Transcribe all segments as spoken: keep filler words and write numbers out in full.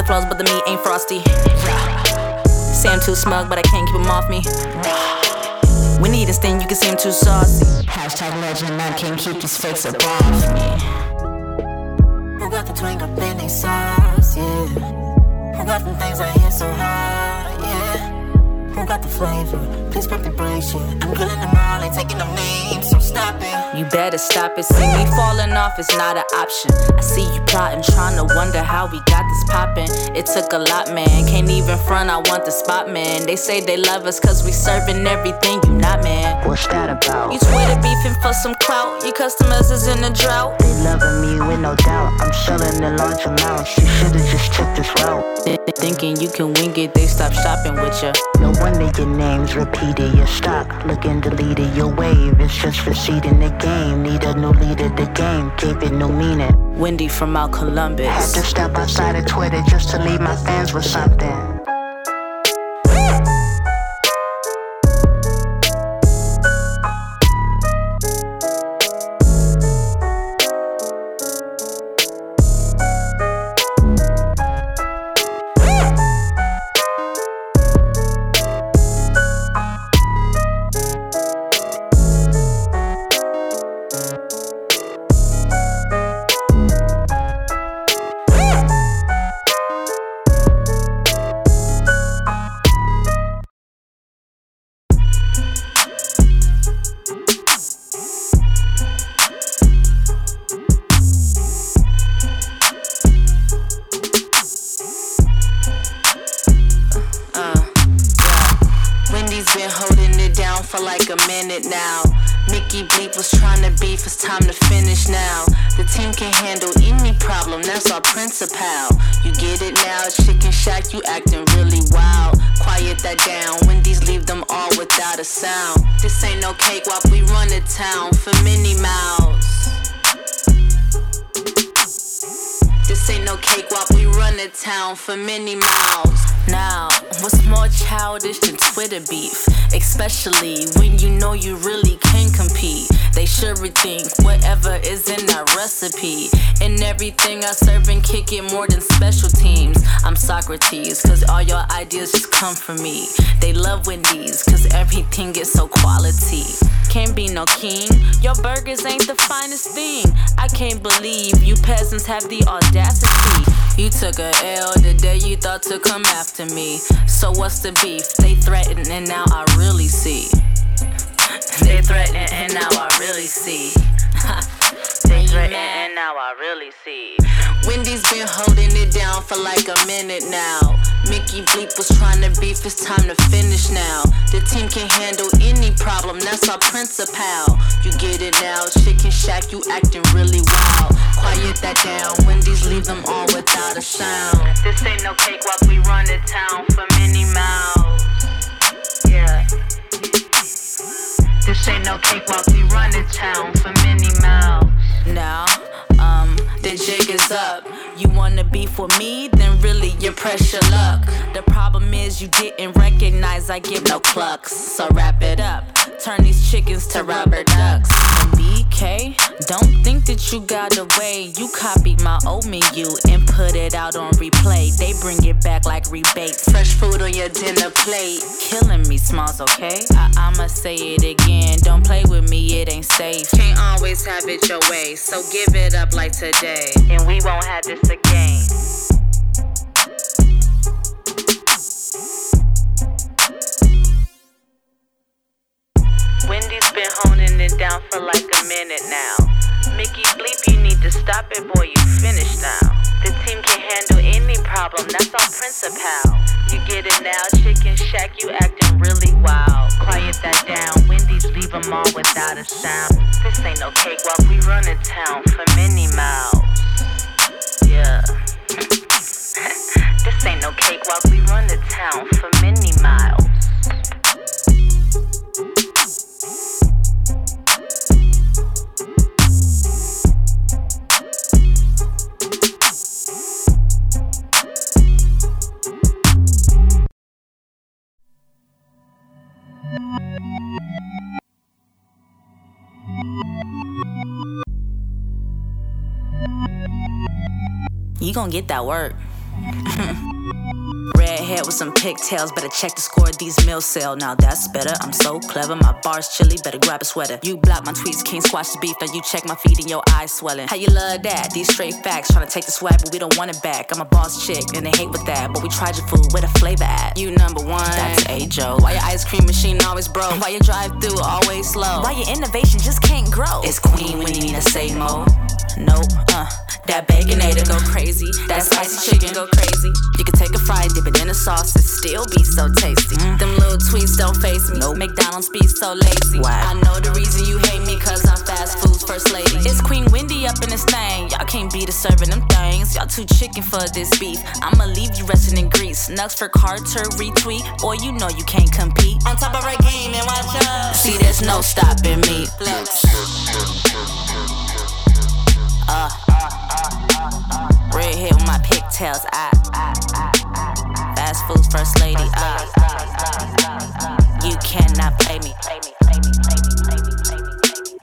the flows, but the meat ain't frosty. Say I'm too smug, but I can't keep him off me. We need this thing, you can see him too saucy. Hashtag legend, I can't keep these fakes up off me. Who got the twang up in they sauce, yeah? Who got them things I hit so hard, yeah? Who got the flavor? Please pump the brakes, yeah. I'm killing them all, ain't taking no names, so stop it. You better stop it, see me falling off, it's not an option. I see you plotting, trying to wonder how we got this poppin'. It took a lot, man, can't even front, I want the spot, man. They say they love us cause we serving everything, you not, man. What's that about? You Twitter beefing for some clout, your customers is in a drought. They loving me with no doubt, I'm selling in large amounts. You should've just took this route. Thinking you can wing it, they stop shopping with ya. No wonder your name's repeated, your stock looking deleted, your wave is just receding the game. Need a new leader, the game gave it no meaning. Wendy from out Columbus. Had to step outside of Twitter just to leave my fans with something. Been holding it down for like a minute now. Mickey Bleep was trying to beef, it's time to finish now. The team can handle any problem, that's our principal. You get it now, Chicken Shack, you acting really wild. Quiet that down, Wendy's leave them all without a sound. This ain't no cakewalk, we run the town for Minnie Mouse. This ain't no cakewalk, we run the town for Minnie Mouse. Now, what's more childish than Twitter beef? Especially when you know you really can compete. They should rethink whatever is in that recipe. And everything I serve and kick it more than special teams. I'm Socrates, cause all your ideas just come from me. They love Wendy's, cause everything is so quality. Can't be no king, your burgers ain't the finest thing. I can't believe you peasants have the audacity. You took a L the day you thought to come after me. So what's the beef? They threaten and now I really see. They threaten and now I really see. They threaten and now I really see. Wendy's been holding it down for like a minute now. Mickey Bleep was trying to beef, it's time to finish now. The team can handle any problem, that's our principal. You get it now, Chicken Shack, you acting really wild. Quiet that down, Wendy's leave them all without a sound. This ain't no cakewalk, we run the town for Minnie Mouse. Yeah. This ain't no cakewalk, we run the town for Minnie Mouse. Now, um, the jig is up. You wanna beef with me? Then really you're pressure luck. The problem is you didn't recognize I give no clucks. So wrap it up, turn these chickens to rubber ducks. And B K, don't think that you got away. You copied my old menu and put it out on replay. They bring it back like rebate. Fresh food on your dinner plate. Killing me, Smalls, okay? I- I'ma say it again. Don't play with me, it ain't safe. Can't always have it your way, so give it up like today. And we won't have this again. Wendy's been holding it down for like a minute now. Mickey Bleep, you need to stop it, boy, you finished now. The team can handle any problem, that's our principal. You get it now, Chicken Shack, you acting really wild. Quiet that down, Wendy's leave them all without a sound. This ain't no cakewalk, we run a town for Minnie Mouse. Yeah. This ain't no cakewalk, we run the town for Minnie Mouse. You gon' get that work. Red hair with some pigtails, better check the score of these meals sell. Now that's better, I'm so clever, my bar's chilly, better grab a sweater. You block my tweets, can't squash the beef, now you check my feet and your eyes swelling. How you love that? These straight facts, tryna take the swag, but we don't want it back. I'm a boss chick, and they hate with that, but we tried your food, where the flavor at? You number one, that's A-Joe. Why your ice cream machine always broke? Why your drive-through always slow? Why your innovation just can't grow? It's Queen when you need to say more. Nope, uh, that Baconator go crazy. That spicy chicken go crazy. You can take a fry, dip it in a sauce, it still be so tasty. Mm. Them little tweets don't face me. Nope. McDonald's be so lazy. Why? I know the reason you hate me, cause I'm fast food's first lady. It's Queen Wendy up in this thing. Y'all can't beat us serving them things. Y'all too chicken for this beef. I'ma leave you resting in grease. Nugs for Carter retweet. Boy, you know you can't compete. On top of our game and watch us. See, there's no stopping me. Flex. Uh, red hair with my pigtails, I, I, I, I, fast food's first lady, uh, you cannot play me, play me, play me, play me, play me, play me,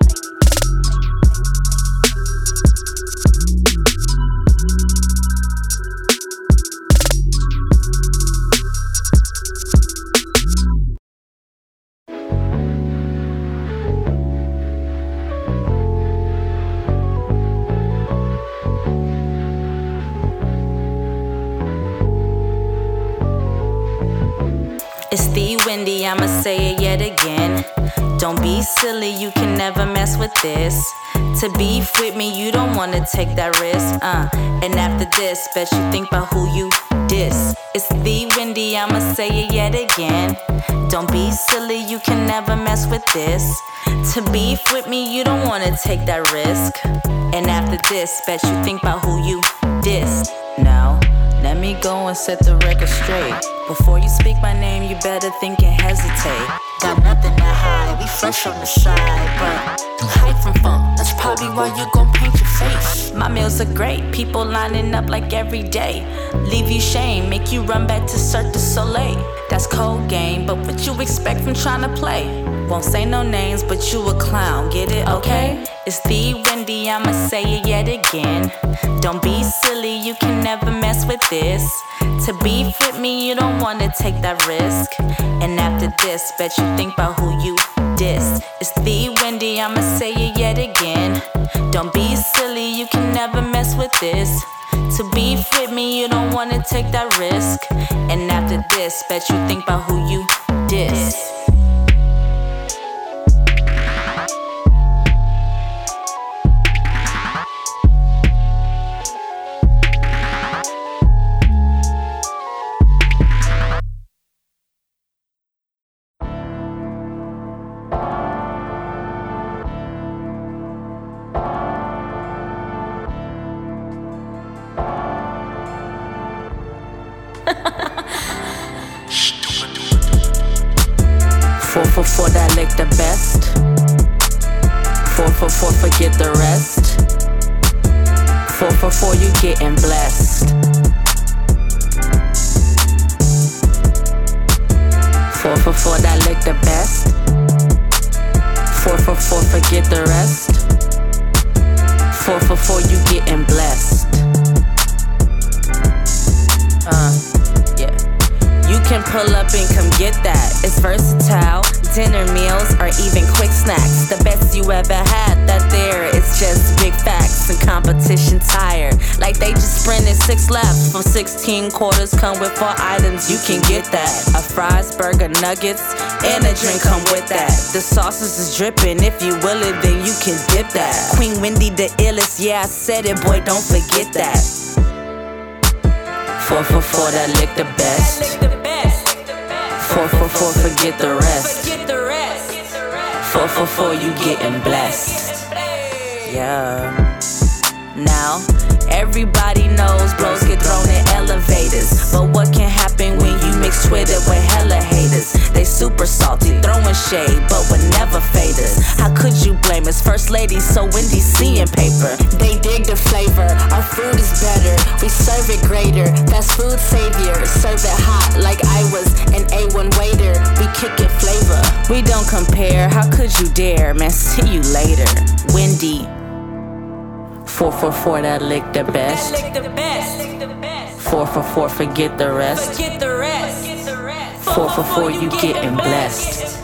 It's the Wendy, I'ma say it yet again. Don't be silly, you can never mess with this. To beef with me, you don't wanna take that risk. Uh, and after this, bet you think about who you diss. It's the Wendy, I'ma say it yet again. Don't be silly, you can never mess with this. To beef with me, you don't wanna take that risk. And after this, bet you think about who you diss. Now, let me go and set the record straight. Before you speak my name, you better think and hesitate. Got nothing to hide, we fresh on the side, but you hide from funk, that's probably why you gon' paint your face. My meals are great, people lining up like every day. Leave you shame, make you run back to Cirque du Soleil. That's cold game, but what you expect from trying to play? Won't say no names, but you a clown, get it, okay? It's the Wendy, I'ma say it yet again. Don't be silly, you can never mess with this. To beef with me, you don't wanna take that risk. And after this, bet you think about who you diss. It's the Wendy, I'ma say it yet again. Don't be silly, you can never mess with this. To beef with me, you don't wanna take that risk. And after this, bet you think about who you diss. Four for four, that lick the best. Four for four, forget the rest. Four for four, you getting blessed. Four for four, that lick the best. Four for four, forget the rest. Four for four, you getting blessed. Uh, yeah. You can pull up and come get that. It's versatile. Dinner meals or even quick snacks. The best you ever had, that there is just big facts. And competition tired, like they just sprinted six laps. From sixteen quarters come with four items, you can get that. A fries, burger, nuggets, and a drink come with that. The sauces is dripping, if you will it, then you can dip that. Queen Wendy the illest, yeah I said it, boy don't forget that. Four for four, that lick the best. Four for four, forget the rest. Four for four, you getting blessed. Yeah. Now, everybody knows bros get thrown in elevators. But what can happen when you mix Twitter with hella haters? They super salty, throwing shade, but would never fade us. How could you blame us? First lady, so Wendy's seeing paper. They dig the flavor, our food is better. We serve it greater, fast food savior. Serve it hot like I was an A one waiter. We kick it flavor. We don't compare, how could you dare? Man, see you later. Wendy. Four for four, that lick the best. Four for four, forget the rest. Four for four, you getting blessed.